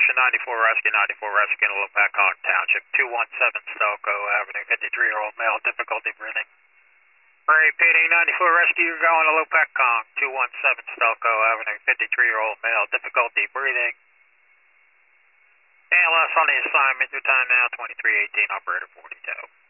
Ocean 94 Rescue, 94 Rescue in Lopatcong Township, 217 Stelco Avenue, 53-year-old male, difficulty breathing. Repeating, 94 Rescue, you're going to Lopatcong, 217 Stelco Avenue, 53-year-old male, difficulty breathing. ALS on the assignment, your time now, 23:18, operator 42.